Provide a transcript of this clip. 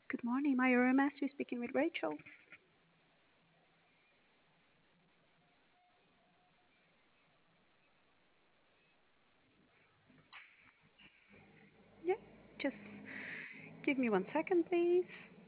Good morning, my RMS. You're speaking with Rachel. Yeah, just give me 1 second, please.